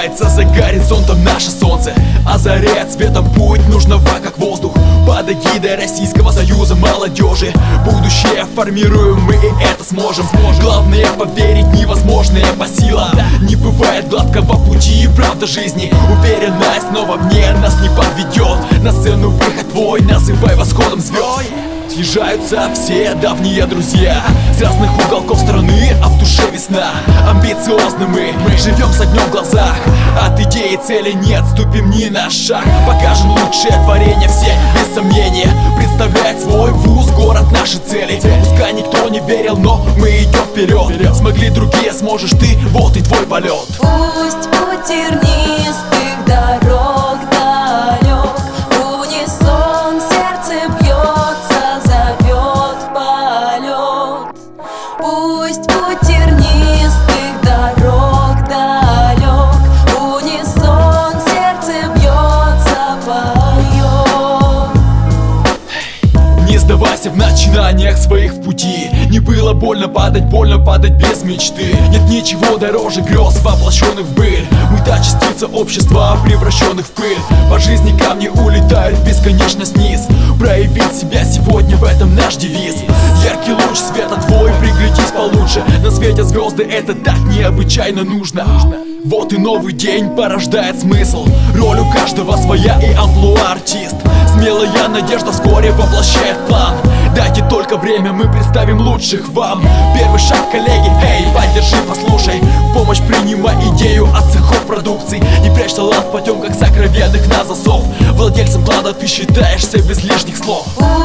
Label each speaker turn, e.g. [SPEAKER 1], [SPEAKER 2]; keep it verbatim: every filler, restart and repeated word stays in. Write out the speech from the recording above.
[SPEAKER 1] скрывается за горизонтом наше солнце, озаряет светом путь нужного как воздух. Под эгидой Российского Союза молодежи будущее формируем мы, и это сможем. Главное поверить, невозможное по силам. Не бывает гладкого пути, правда жизни. Уверенность снова мне нас не подведет. На сцену выход твой называй восходом звезд. Съезжаются все давние друзья с разных уголков страны, а в душе весна. Амбициозны мы, мы живем с огнем в глазах. От идеи цели не отступим ни на шаг. Покажем лучшее творение всех, без сомнения. Представлять свой вуз, город, наши цели. Пускай никто не верил, но мы идем вперед. Смогли другие, сможешь ты, вот и твой полет.
[SPEAKER 2] Пусть путь тернистых дорог далек, в унисон сердце бьется, зовет в полет. Пусть путь тернистых дорог далек, в унисон сердце бьется, поет.
[SPEAKER 1] Не сдавайся в начинаниях своих в пути. Не было больно падать, больно падать без мечты. Нет ничего дороже грез, воплощенных в быль. Мы та частица общества, превращенных в пыль. По жизни камни улетают в бесконечность вниз. Проявить себя сегодня, в этом наш девиз. Яркий луч света твой, приглядись получше. На свете звезды, это так необычайно нужно. Вот и новый день порождает смысл. Роль у каждого своя и амплуа артист. Смелая надежда вскоре воплощает план. Дайте только время, мы представим лучших вам. Первый шаг, коллеги, эй, поддержи, послушай. В помощь принимай идею от цехов продукций. Не прячь талант в потемках сокровенных на засов. Владельцем клада ты считаешься без лишних слов.